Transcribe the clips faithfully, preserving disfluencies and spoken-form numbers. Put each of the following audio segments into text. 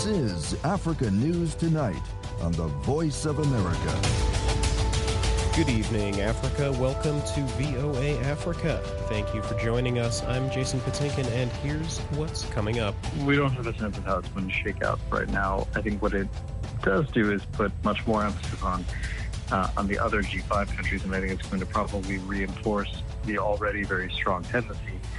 This is Africa News Tonight on the Voice of America. Good evening, Africa. Welcome to V O A Africa. Thank you for joining us. I'm Jason Patinkin, and here's what's coming up. We don't have a sense of how it's going to shake out right now. I think what it does do is put much more emphasis on uh, on the other G five countries, and I think it's going to probably reinforce the already very strong tendency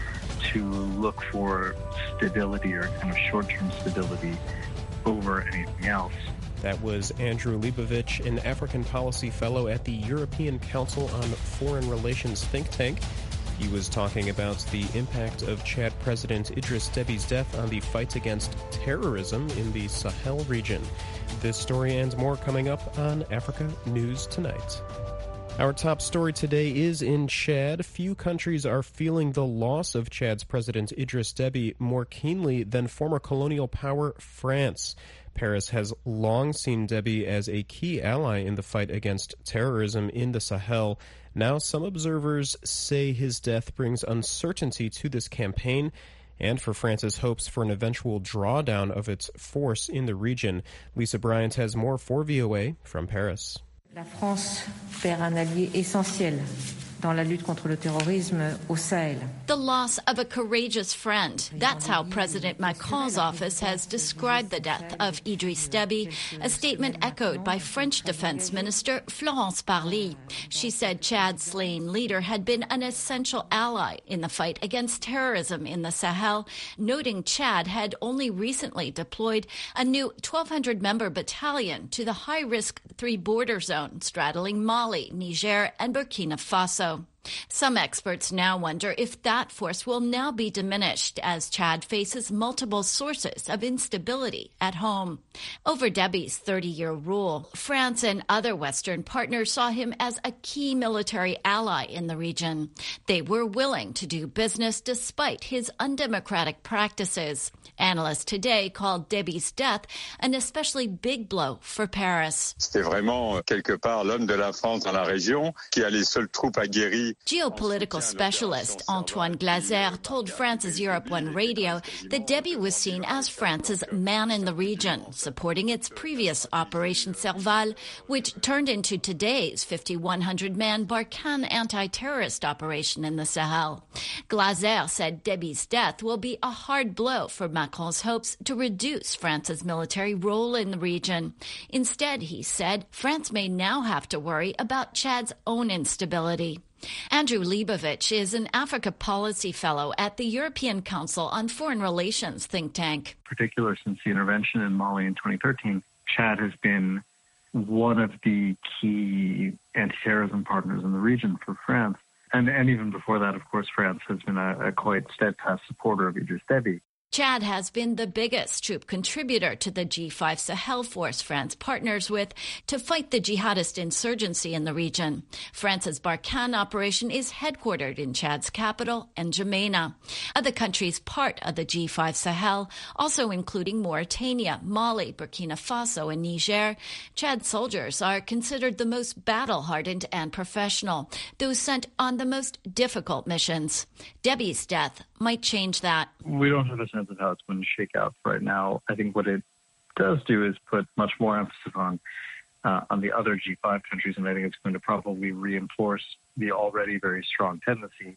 to look for stability or kind of short-term stability over anything else. That was Andrew Leibovich, an African policy fellow at the European Council on Foreign Relations think tank. He was talking about the impact of Chad President Idriss Déby's death on the fight against terrorism in the Sahel region. This story and more coming up on Africa News Tonight. Our top story today is in Chad. Few countries are feeling the loss of Chad's President Idriss Déby more keenly than former colonial power France. Paris has long seen Déby as a key ally in the fight against terrorism in the Sahel. Now, some observers say his death brings uncertainty to this campaign and for France's hopes for an eventual drawdown of its force in the region. Lisa Bryant has more for V O A from Paris. La France perd un allié essentiel dans la lutte contre le terrorisme au Sahel. The loss of a courageous friend. That's how President Macron's office has described the death of Idriss Déby, a statement echoed by French Defense Minister Florence Parly. She said Chad's slain leader had been an essential ally in the fight against terrorism in the Sahel, noting Chad had only recently deployed a new twelve hundred member battalion to the high-risk three border zone straddling Mali, Niger, and Burkina Faso. Some experts now wonder if that force will now be diminished as Chad faces multiple sources of instability at home. Over Déby's thirty-year rule, France and other Western partners saw him as a key military ally in the region. They were willing to do business despite his undemocratic practices. Analysts today called Déby's death an especially big blow for Paris. C'était vraiment quelque part l'homme de la France dans la région qui a les seules troupes aguerries. Geopolitical specialist Antoine Glaser told France's Europe one radio that Déby was seen as France's man in the region, supporting its previous Operation Serval, which turned into today's fifty-one hundred man Barkhane anti-terrorist operation in the Sahel. Glaser said Déby's death will be a hard blow for Macron's hopes to reduce France's military role in the region. Instead, he said, France may now have to worry about Chad's own instability. Andrew Leibovich is an Africa Policy Fellow at the European Council on Foreign Relations think tank. In particular, since the intervention in Mali in twenty thirteen, Chad has been one of the key anti-terrorism partners in the region for France. And, and even before that, of course, France has been a, a quite steadfast supporter of Idriss Déby. Chad has been the biggest troop contributor to the G five Sahel force France partners with to fight the jihadist insurgency in the region. France's Barkhane operation is headquartered in Chad's capital, N'Djamena. Other countries part of the G five Sahel, also including Mauritania, Mali, Burkina Faso, and Niger. Chad soldiers are considered the most battle-hardened and professional, those sent on the most difficult missions. Déby's death might change that. We don't have a sense of how it's going to shake out right now. I think what it does do is put much more emphasis on uh, on the other G five countries, and I think it's going to probably reinforce the already very strong tendency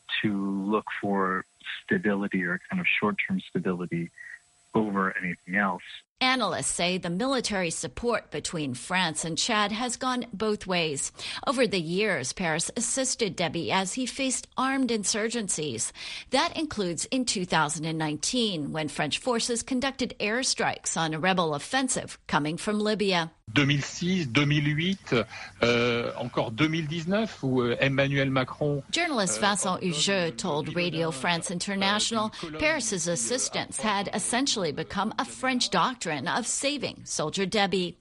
to look for stability or kind of short-term stability over anything else. Analysts say the military support between France and Chad has gone both ways. Over the years, Paris assisted Déby as he faced armed insurgencies. That includes in two thousand nineteen, when French forces conducted airstrikes on a rebel offensive coming from Libya. deux mille six, deux mille huit, euh, encore deux mille dix-neuf, où Emmanuel Macron... Journalist Vincent Hugeux told Radio France International Paris's assistance had essentially become a French doctrine of saving soldier Déby.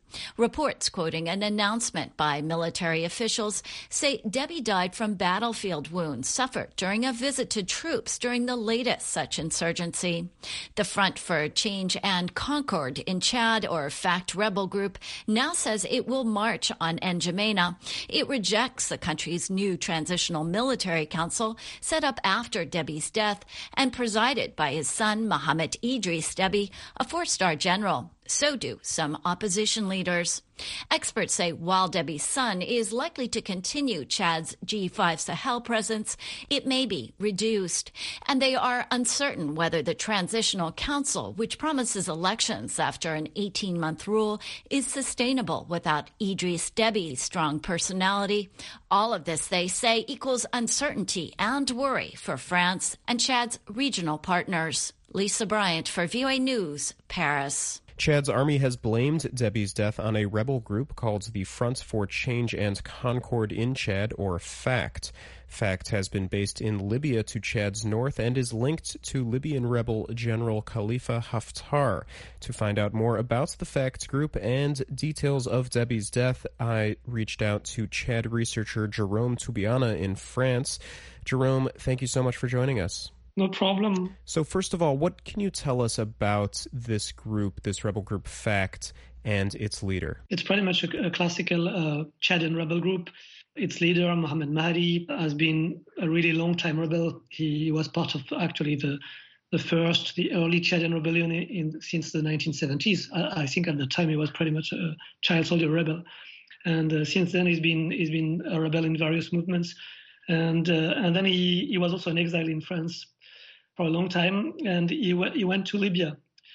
Reports quoting an announcement by military officials say Deby died from battlefield wounds suffered during a visit to troops during the latest such insurgency. The Front for Change and Concord in Chad, or FACT rebel group, now says it will march on N'Djamena. It rejects the country's new transitional military council set up after Deby's death and presided by his son Mohamed Idris Deby, a four-star general. So do some opposition leaders. Experts say while Deby's son is likely to continue Chad's G five Sahel presence, it may be reduced. And they are uncertain whether the Transitional Council, which promises elections after an eighteen-month rule, is sustainable without Idris Deby's strong personality. All of this, they say, equals uncertainty and worry for France and Chad's regional partners. Lisa Bryant for V O A News, Paris. Chad's army has blamed Deby's death on a rebel group called the Front for Change and Concord in Chad, or FACT. FACT has been based in Libya to Chad's north and is linked to Libyan rebel General Khalifa Haftar. To find out more about the FACT group and details of Deby's death, I reached out to Chad researcher Jerome Tubiana in France. Jerome, thank you so much for joining us. No problem. So first of all, what can you tell us about this group, this rebel group FACT, and its leader? It's pretty much a, a classical uh, Chadian rebel group. Its leader, Mohamed Mahdi, has been a really long-time rebel. He was part of actually the the first, the early Chadian rebellion in, in since the nineteen seventies. I, I think at the time he was pretty much a child soldier rebel, and uh, since then he's been he's been a rebel in various movements, and uh, and then he he was also in exile in France for a long time, and he went he went to Libya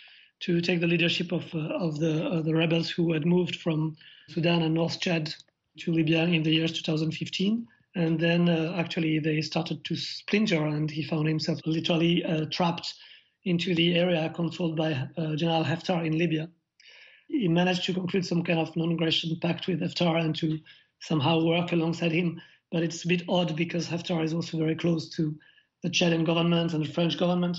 to take the leadership of uh, of the uh, the rebels who had moved from Sudan and North Chad to Libya in the years two thousand fifteen. And then uh, actually they started to splinter, and he found himself literally uh, trapped into the area controlled by uh, General Haftar in Libya. He managed to conclude some kind of non-aggression pact with Haftar and to somehow work alongside him. But it's a bit odd because Haftar is also very close to the Chadian government and the French government.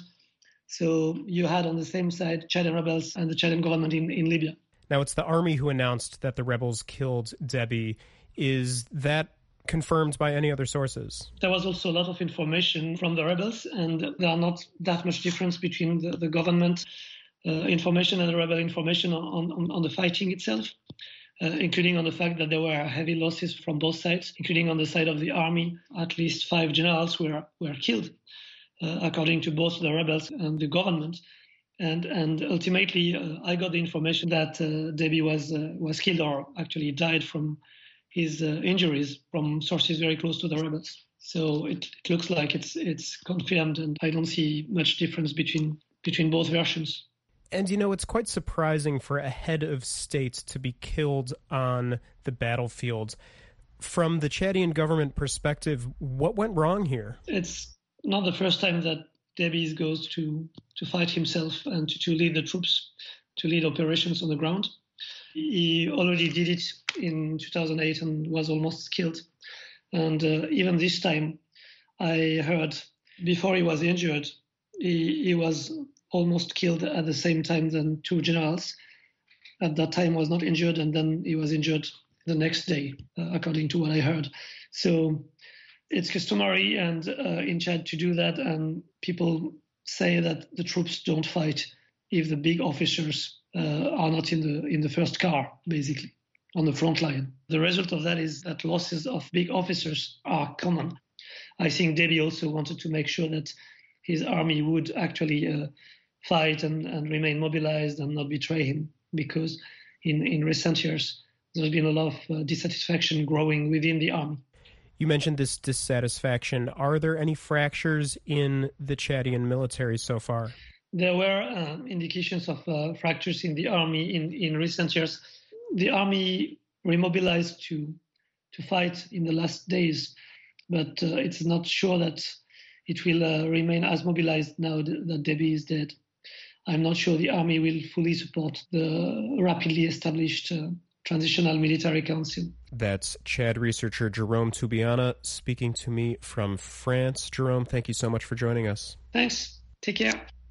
So you had on the same side Chadian rebels and the Chadian government in, in Libya. Now, it's the army who announced that the rebels killed Deby. Is that confirmed by any other sources? There was also a lot of information from the rebels, and there are not that much difference between the, the government uh, information and the rebel information on, on, on the fighting itself, uh, including on the fact that there were heavy losses from both sides, including on the side of the army. At least five generals were, were killed, uh, according to both the rebels and the government. And and ultimately, uh, I got the information that uh, Deby was uh, was killed, or actually died from his uh, injuries, from sources very close to the rebels. So it, it looks like it's it's confirmed, and I don't see much difference between between both versions. And, you know, it's quite surprising for a head of state to be killed on the battlefield. From the Chadian government perspective, what went wrong here? It's not the first time that Deby goes to, to fight himself and to, to lead the troops, to lead operations on the ground. He already did it in two thousand eight and was almost killed. And uh, even this time, I heard before he was injured, he, he was almost killed at the same time than two generals. At that time was not injured, and then he was injured the next day, uh, according to what I heard. So it's customary and uh, in Chad to do that, and people say that the troops don't fight if the big officers uh, are not in the in the first car, basically, on the front line. The result of that is that losses of big officers are common. I think Deby also wanted to make sure that his army would actually uh, fight and, and remain mobilized and not betray him, because in, in recent years, there's been a lot of uh, dissatisfaction growing within the army. You mentioned this dissatisfaction. Are there any fractures in the Chadian military so far? There were uh, indications of uh, fractures in the army in, in recent years. The army remobilized to to fight in the last days, but uh, it's not sure that it will uh, remain as mobilized now that Deby is dead. I'm not sure the army will fully support the rapidly established uh, Transitional Military Council. That's Chad researcher Jerome Tubiana speaking to me from France. Jerome, thank you so much for joining us. Thanks. Take care.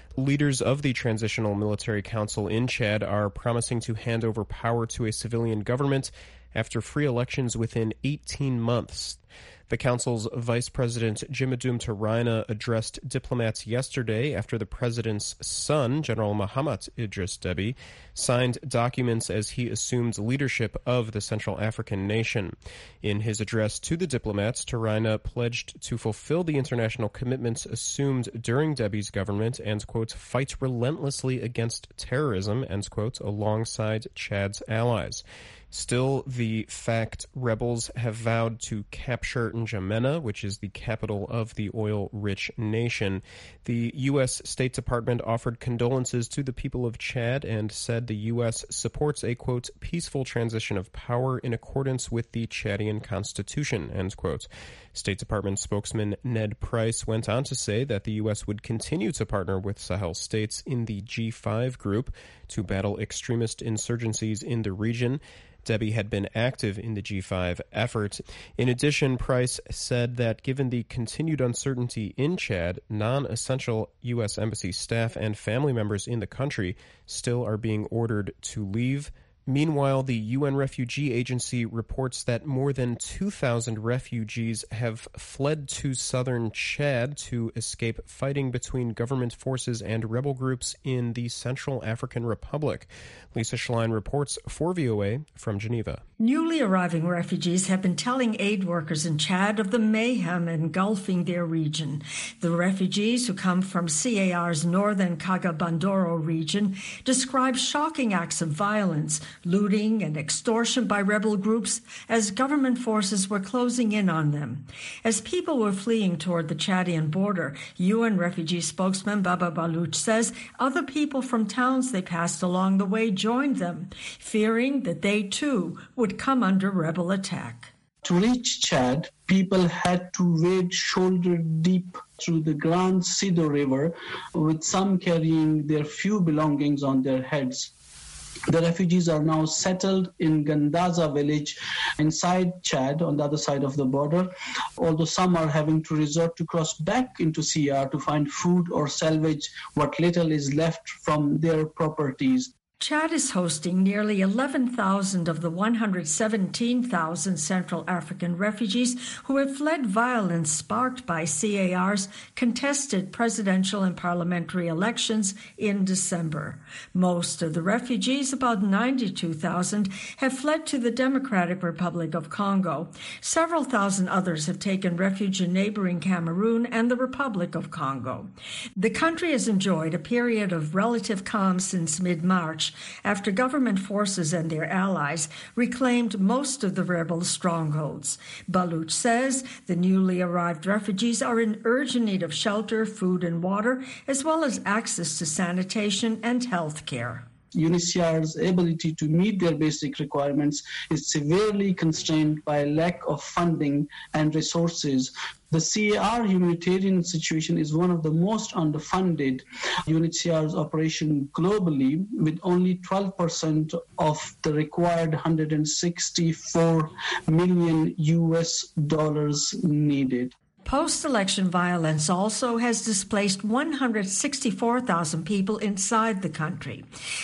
Leaders of the Transitional Military Council in Chad are promising to hand over power to a civilian government after free elections within eighteen months. The council's Vice President Djimadoum Touraina addressed diplomats yesterday after the president's son, General Mahamat Idris Deby, signed documents as he assumed leadership of the Central African nation. In his address to the diplomats, Touraina pledged to fulfill the international commitments assumed during Deby's government and, quote, fight relentlessly against terrorism, end quote, alongside Chad's allies. Still, the FACT rebels have vowed to capture N'Djamena, which is the capital of the oil-rich nation. The U S State Department offered condolences to the people of Chad and said the U S supports a, quote, peaceful transition of power in accordance with the Chadian constitution, end quote. State Department spokesman Ned Price went on to say that the U S would continue to partner with Sahel states in the G five group to battle extremist insurgencies in the region. Deby had been active in the G five effort. In addition, Price said that given the continued uncertainty in Chad, non-essential U S embassy staff and family members in the country still are being ordered to leave. Meanwhile, the U N Refugee Agency reports that more than two thousand refugees have fled to southern Chad to escape fighting between government forces and rebel groups in the Central African Republic. Lisa Schlein reports for V O A from Geneva. Newly arriving refugees have been telling aid workers in Chad of the mayhem engulfing their region. The refugees, who come from C A R's northern Kaga-Bandoro region, describe shocking acts of violence, looting and extortion by rebel groups as government forces were closing in on them. As people were fleeing toward the Chadian border, U N refugee spokesman Baba Baloch says other people from towns they passed along the way joined them, fearing that they too would come under rebel attack. To reach Chad, people had to wade shoulder deep through the Grand Sido River, with some carrying their few belongings on their heads. The refugees are now settled in Gandaza village inside Chad on the other side of the border, although some are having to resort to cross back into C A R to find food or salvage what little is left from their properties. Chad is hosting nearly eleven thousand of the one hundred seventeen thousand Central African refugees who have fled violence sparked by C A R's contested presidential and parliamentary elections in December. Most of the refugees, about ninety-two thousand, have fled to the Democratic Republic of Congo. Several thousand others have taken refuge in neighboring Cameroon and the Republic of Congo. The country has enjoyed a period of relative calm since mid-March, after government forces and their allies reclaimed most of the rebel strongholds. Baloch says the newly arrived refugees are in urgent need of shelter, food and water, as well as access to sanitation and health care. U N H C R's ability to meet their basic requirements is severely constrained by lack of funding and resources. The C A R humanitarian situation is one of the most underfunded U N H C R's operation globally, with only twelve percent of the required one hundred sixty-four million U S dollars needed. Post-election violence also has displaced one hundred sixty-four thousand people inside the country.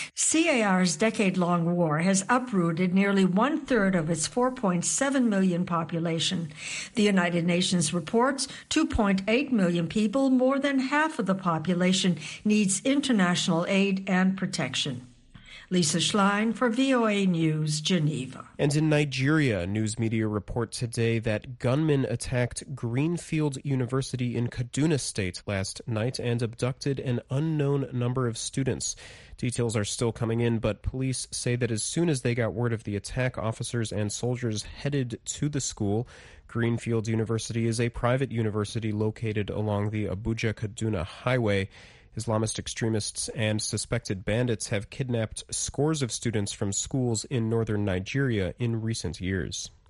C A R's decade-long war has uprooted nearly one-third of its four point seven million population. The United Nations reports two point eight million people, more than half of the population, needs international aid and protection. Lisa Schlein for V O A News, Geneva. And in Nigeria, news media report today that gunmen attacked Greenfield University in Kaduna State last night and abducted an unknown number of students. Details are still coming in, but police say that as soon as they got word of the attack, officers and soldiers headed to the school. Greenfield University is a private university located along the Abuja-Kaduna Highway. Islamist extremists and suspected bandits have kidnapped scores of students from schools in northern Nigeria in recent years.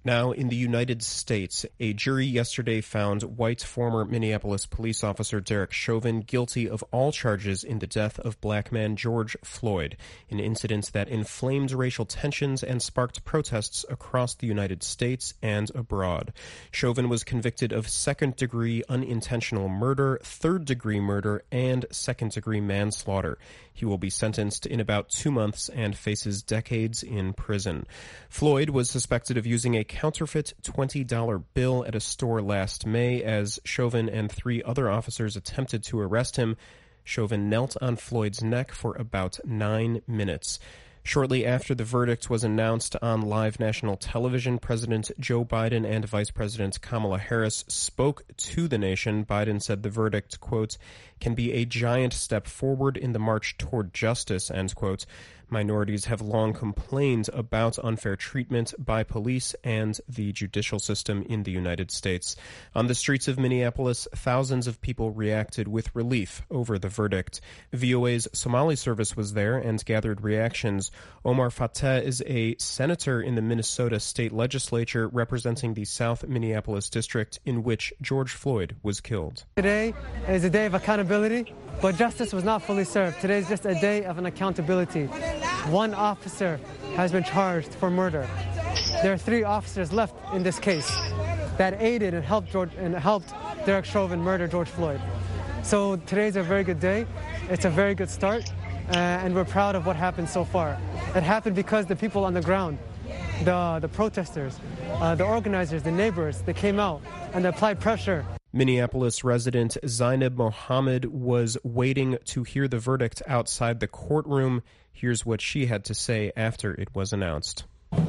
Now, in the United States, a jury yesterday found white former Minneapolis police officer Derek Chauvin guilty of all charges in the death of black man George Floyd, an incident that inflamed racial tensions and sparked protests across the United States and abroad. Chauvin was convicted of second-degree unintentional murder, third-degree murder, and second-degree manslaughter. He will be sentenced in about two months and faces decades in prison. Floyd was suspected of using a counterfeit twenty dollar bill at a store last May as Chauvin and three other officers attempted to arrest him. Chauvin knelt on Floyd's neck for about nine minutes. Shortly after the verdict was announced on live national television, President Joe Biden and Vice President Kamala Harris spoke to the nation. Biden said the verdict, quote, can be a giant step forward in the march toward justice, end quote. Minorities have long complained about unfair treatment by police and the judicial system in the United States. On the streets of Minneapolis, thousands of people reacted with relief over the verdict. V O A's Somali service was there and gathered reactions. Omar Fateh is a senator in the Minnesota state legislature representing the South Minneapolis district in which George Floyd was killed. Today is a day of accountability, but justice was not fully served. Today is just a day of an accountability. One officer has been charged for murder. There are three officers left in this case that aided and helped George and helped Derek Chauvin murder George Floyd. So today's a very good day. It's a very good start, uh, and we're proud of what happened so far. It happened because the people on the ground, the the protesters, uh, the organizers, the neighbors, they came out and they applied pressure. Minneapolis resident Zainab Mohammed was waiting to hear the verdict outside the courtroom. Here's what she had to say after it was announced.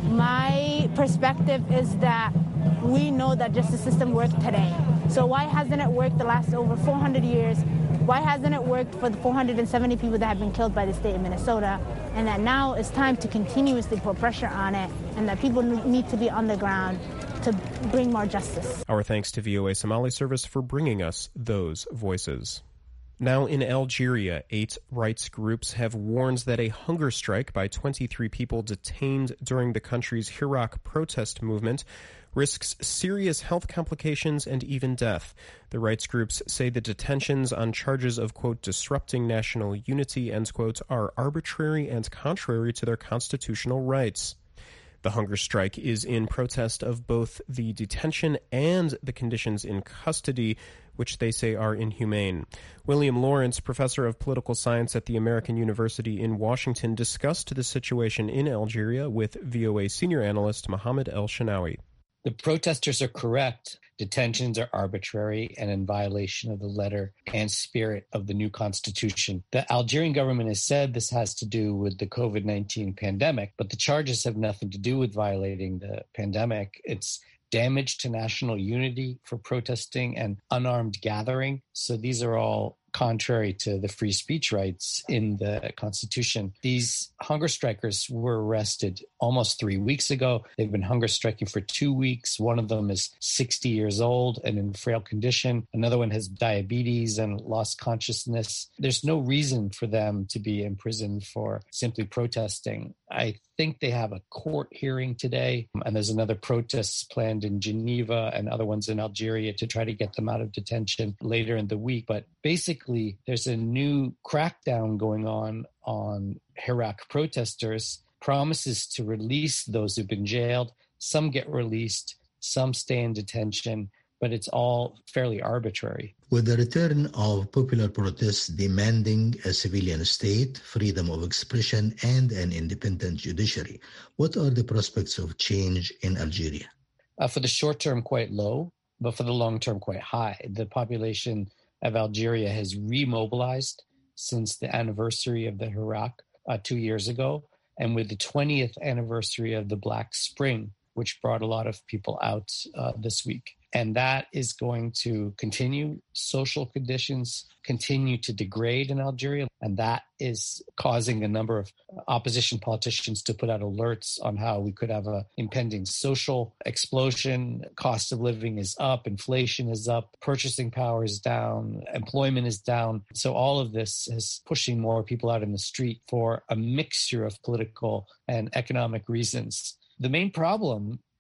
My perspective is that we know that justice system worked today. So why hasn't it worked the last over four hundred years? Why hasn't it worked for the four hundred seventy people that have been killed by the state of Minnesota? And that now it's time to continuously put pressure on it, and that people need to be on the ground to bring more justice. Our thanks to V O A Somali Service for bringing us those voices. Now in Algeria, eight rights groups have warned that a hunger strike by twenty-three people detained during the country's Hirak protest movement risks serious health complications and even death. The rights groups say the detentions on charges of, quote, disrupting national unity, end quote, are arbitrary and contrary to their constitutional rights. The hunger strike is in protest of both the detention and the conditions in custody, which they say are inhumane. William Lawrence, professor of political science at the American University in Washington, discussed the situation in Algeria with V O A senior analyst Mohammed El-Shanawi. The protesters are correct. Detentions are arbitrary and in violation of the letter and spirit of the new constitution. The Algerian government has said this has to do with the covid nineteen pandemic, but the charges have nothing to do with violating the pandemic. It's damage to national unity for protesting and unarmed gathering. So these are all contrary to the free speech rights in the Constitution. These hunger strikers were arrested almost three weeks ago. They've been hunger striking for two weeks. One of them is sixty years old and in frail condition. Another one has diabetes and lost consciousness. There's no reason for them to be imprisoned for simply protesting. I think they have a court hearing today, and there's another protest planned in Geneva and other ones in Algeria to try to get them out of detention later in the week. But basically, there's a new crackdown going on on Hirak protesters, promises to release those who've been jailed. Some get released, some stay in detention, but it's all fairly arbitrary. With the return of popular protests demanding a civilian state, freedom of expression, and an independent judiciary, what are the prospects of change in Algeria? Uh, for the short term, quite low, but for the long term, quite high. The population of Algeria has remobilized since the anniversary of the Hirak uh, two years ago, and with the twentieth anniversary of the Black Spring, which brought a lot of people out uh, this week. And that is going to continue. Social conditions continue to degrade in Algeria, and that is causing a number of opposition politicians to put out alerts on how we could have a impending social explosion. Cost of living is up, inflation is up, purchasing power is down, employment is down. So all of this is pushing more people out in the street for a mixture of political and economic reasons. The main problem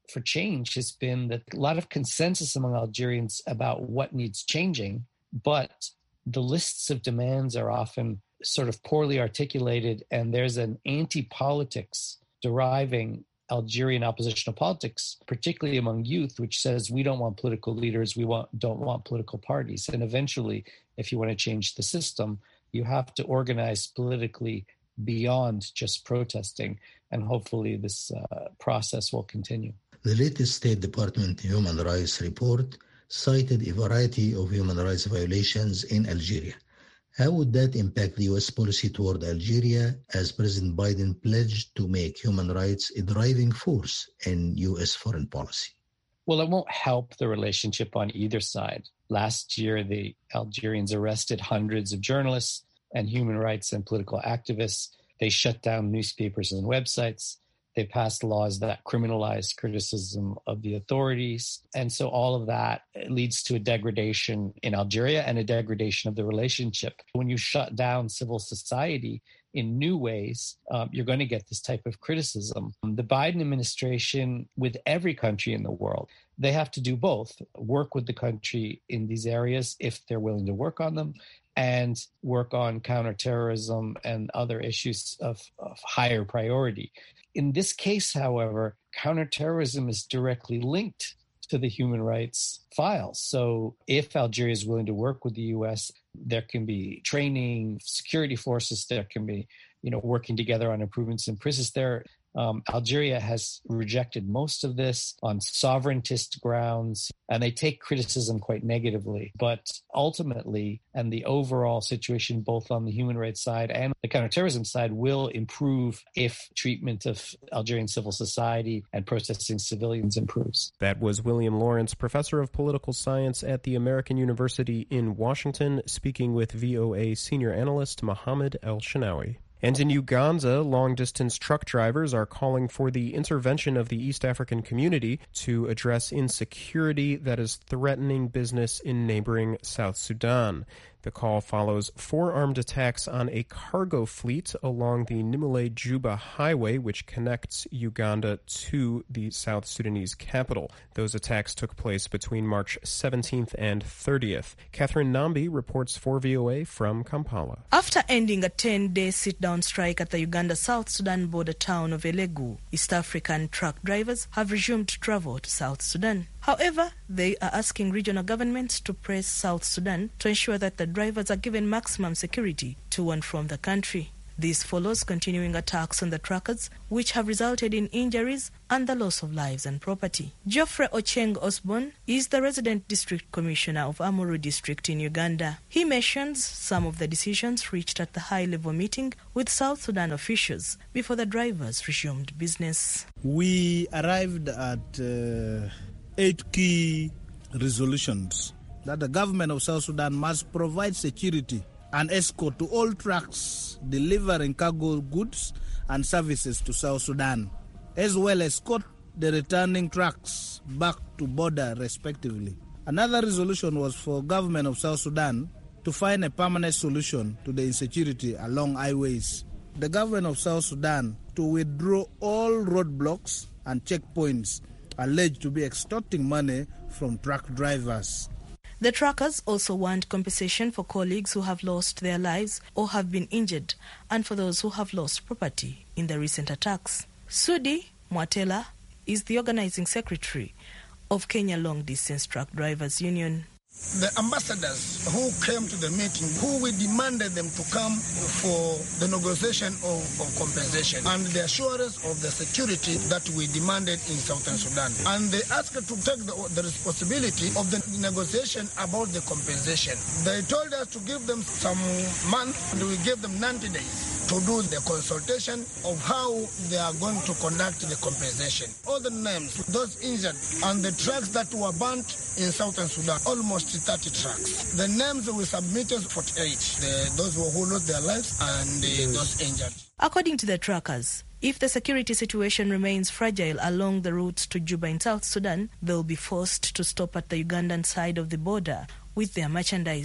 for change has been that a lot of consensus among Algerians about what needs changing, but the lists of demands are often sort of poorly articulated, and there's an anti-politics deriving Algerian oppositional politics, particularly among youth, which says we don't want political leaders, we want, don't want political parties. And eventually, if you want to change the system, you have to organize politically beyond just protesting. And hopefully this uh, process will continue. The latest State Department Human Rights Report cited a variety of human rights violations in Algeria. How would that impact the U S policy toward Algeria as President Biden pledged to make human rights a driving force in U S foreign policy? Well, it won't help the relationship on either side. Last year, the Algerians arrested hundreds of journalists and human rights and political activists. They shut down newspapers and websites. They passed laws that criminalize criticism of the authorities. And so all of that leads to a degradation in Algeria and a degradation of the relationship. When you shut down civil society in new ways, um, you're going to get this type of criticism. The Biden administration, with every country in the world, they have to do both, work with the country in these areas if they're willing to work on them, and work on counterterrorism and other issues of, of higher priority. In this case, however, counterterrorism is directly linked to the human rights files. So if Algeria is willing to work with the U S, there can be training, security forces, there can be, you know, working together on improvements in prisons there. Um, Algeria has rejected most of this on sovereigntist grounds, and they take criticism quite negatively. But ultimately, and the overall situation, both on the human rights side and the counterterrorism side, will improve if treatment of Algerian civil society and protesting civilians improves. That was William Lawrence, professor of political science at the American University in Washington, speaking with V O A senior analyst Mohammed El-Shanawi. And in Uganda, long-distance truck drivers are calling for the intervention of the East African community to address insecurity that is threatening business in neighboring South Sudan. The call follows four armed attacks on a cargo fleet along the Nimule-Juba highway, which connects Uganda to the South Sudanese capital. Those attacks took place between March seventeenth and thirtieth. Catherine Nambi reports for V O A from Kampala. After ending a ten-day sit-down strike at the Uganda-South Sudan border town of Elegu, East African truck drivers have resumed travel to South Sudan. However, they are asking regional governments to press South Sudan to ensure that the drivers are given maximum security to and from the country. This follows continuing attacks on the truckers, which have resulted in injuries and the loss of lives and property. Geoffrey Ocheng Osborne is the resident district commissioner of Amuru district in Uganda. He mentions some of the decisions reached at the high-level meeting with South Sudan officials before the drivers resumed business. We arrived at uh, eight key resolutions that the government of South Sudan must provide security and escort to all trucks delivering cargo goods and services to South Sudan, as well as escort the returning trucks back to border respectively. Another resolution was for government of South Sudan to find a permanent solution to the insecurity along highways. The government of South Sudan to withdraw all roadblocks and checkpoints alleged to be extorting money from truck drivers. The truckers also want compensation for colleagues who have lost their lives or have been injured, and for those who have lost property in the recent attacks. Sudi Mwatela is the organizing secretary of Kenya Long Distance Truck Drivers Union. The ambassadors who came to the meeting, who we demanded them to come for the negotiation of, of compensation and the assurance of the security that we demanded in Southern Sudan. And they asked to take the, the responsibility of the negotiation about the compensation. They told us to give them some months, and we gave them ninety days to do the consultation of how they are going to conduct the compensation. All the names, those injured, and the trucks that were burnt in Southern Sudan, almost thirty trucks. The names we submitted, forty-eight, the, those who lost their lives and uh, those injured. According to the truckers, if the security situation remains fragile along the routes to Juba in South Sudan, they'll be forced to stop at the Ugandan side of the border with their merchandise.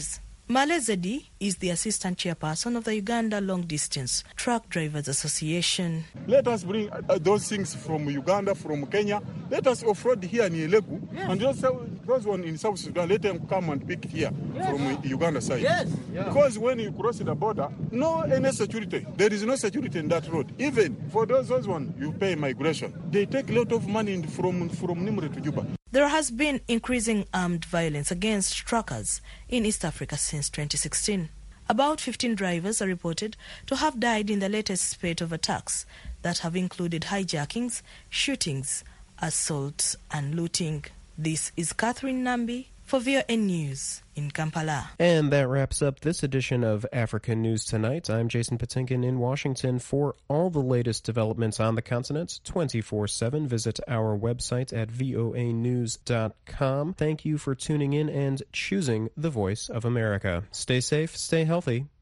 Male Zedi is the assistant chairperson of the Uganda Long Distance Truck Drivers Association. Let us bring uh, those things from Uganda, from Kenya. Let us off-road here in Elegu. Yes. And those, those one in South Sudan, let them come and pick here yes. from Uganda side. Yes. Yeah. Because when you cross the border, no any security. There is no security in that road. Even for those, those one, you pay migration. They take a lot of money from, from Nimri to Juba. There has been increasing armed violence against truckers in East Africa since twenty sixteen. About fifteen drivers are reported to have died in the latest spate of attacks that have included hijackings, shootings, assaults and looting. This is Catherine Nambi for V O N News in Kampala. And that wraps up this edition of African News Tonight. I'm Jason Patinkin in Washington. For all the latest developments on the continent, twenty-four seven, visit our website at voa news dot com. Thank you for tuning in and choosing the Voice of America. Stay safe, stay healthy.